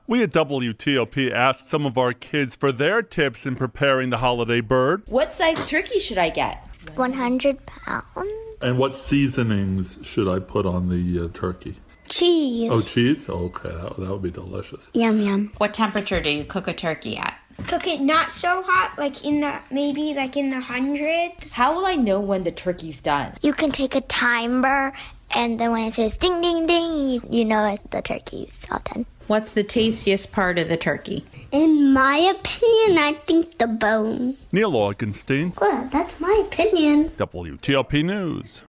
We at WTOP asked some of our kids for their tips in preparing the holiday bird. What size turkey should I get? 100 pounds. And what seasonings should I put on the turkey? Cheese. Oh, cheese? Okay, that would be delicious. Yum, yum. What temperature do you cook a turkey at? Cook it not so hot, in the hundreds. How will I know when the turkey's done? You can take a timer, and then when it says ding, ding, ding, you know the turkey's all done. What's the tastiest part of the turkey? In my opinion, I think the bone. Neil Augenstein, Well, that's my opinion. WTOP News.